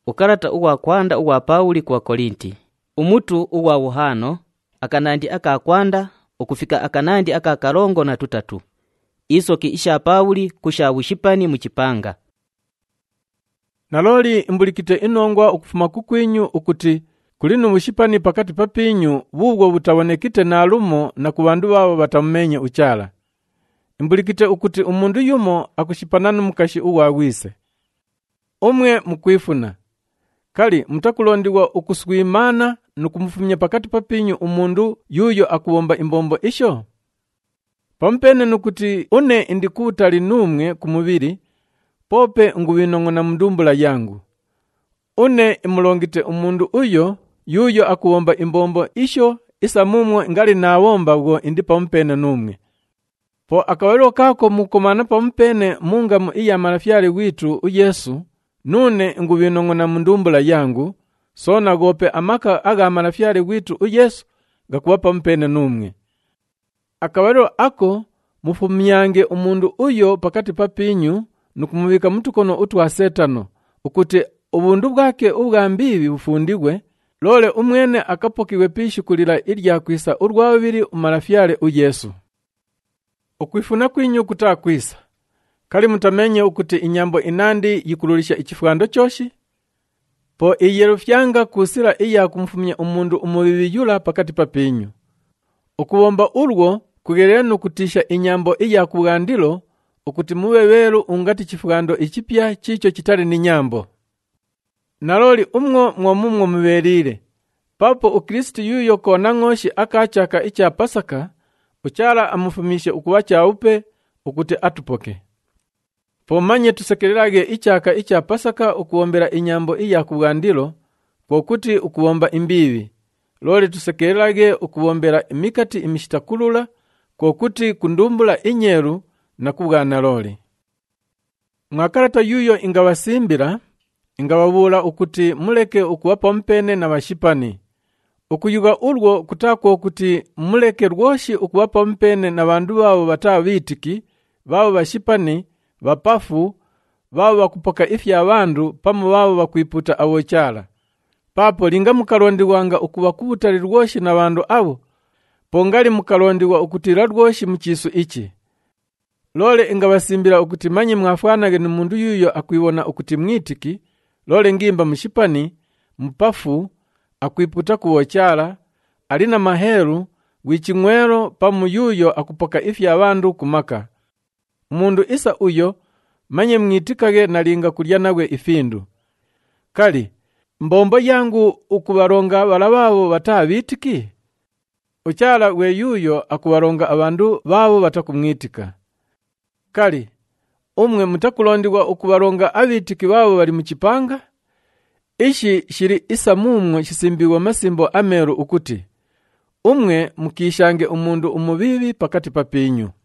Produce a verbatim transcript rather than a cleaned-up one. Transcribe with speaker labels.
Speaker 1: Ukarata uwa kwanda uwa Pauli kwa Korinti. Umutu uwa wuhano, akanandi aka kwanda, ukufika akanandi aka karongo na tutatu. Isoki isha Pauli kusha wishipani mchipanga.
Speaker 2: Naloli imbulikite inongwa ukufuma kukwinyu ukuti kulinu wishipani pakati papinyu bubwo butawonekite na alumo na kubandu babo batamumenye uchala. Imbulikite ukuti umundu yumo akushipanana mukashi uwa wise. Umwe mukwifuna. Kali mutakulondiwa ukuswimana nukumufumya pakati papinyu umundu yuyo akuwomba imbombo isho? Pampene nukuti une indikutali numwe kumubiri, pope nguwinongona mndumbula yangu. Une imulongite umundu uyo yuyo akuwomba imbombo isho isa mumwe ngali nawomba ugo indi pampene numwe. Po akawelo kako mukomana pampene mungamu iya marafyale witu u Yesu, nune nguwinongona mndumbula yangu, sona gope amaka aga marafyale witu u Yesu gakuwa pampene numwe. Akawelo ako mufumyange umundu uyo pakati papinyu nukumubika mutukono utwa setano ukuti ubundu bwake ubwambibi bufundigwe, lole umwene akapokiwe pishikulila ilya kwisa urwabiri umarafyale u Yesu. Ukwifuna kwinyu kutakwisa. Kali mutamenye ukuti inyambo inandi yikululisha ichifwando choshi? Po iyerufyanga kusira iya kumfumya umundu umubibi yula pakati papinyu. Ukuwomba urwo kugerenu kutisha inyambo iya kugandilo ukuti muweweru ungati chifwando ichipya chicho chitari ni nyambo. Naloli umwo mwomumwo muberire. Papo ukristo yuyo kona ngoshi akachaka icha Pasaka, uchala amufumishe ukuwa chaupe ukuti atupoke. Po manye tusekelelage ichaka icha Pasaka ukuwombera inyambo iya kugandilo, kwa kuti ukuwomba imbivi. Loli tusekelelage ukuwombera imikati imishitakulula, kwa kuti kundumbula inyeru na kugana loli. Mwakarata yuyo ingawasimbira, ingawabula ukuti muleke ukuwa pampene na washipani. Ukuyuga urwo kutakwa ukuti muleke rwoshi ukuwa pampene na bandu babo batawitiki, babo bashipani, bapafu, babo bakupoka ifya abandu, pamu babo bakwiputa awochala. Papo linga mukalondiwanga ukuwa kubutali rwoshi na bandu abo, pongali mukalondiwa ukutira rwoshi muchisu ichi. Lole ingabasimbira ukuti manyi mwafwanage n'umundu yuyo akwiwona ukuti mwitiki, lole ngimba mushipani, mupafu, akwiputa kuwochala, alina maheru, wichingwero pamu yuyo akupoka ifya abandu kumaka. Mundu isa uyo, manye mwitikage nalinga kulya nawe ifindu. Kali, mbombo yangu ukubaronga balababo batabitiki? Uchala we yuyo akubaronga abandu babo batakumwitika. Kali, umwe mutakulondiwa ukubaronga abitiki babo bali muchipanga? Ishi shiri isa mumwe chisimbiwa masimbo ameru ukuti, umwe mukishange umundu umubibi pakati papinyu.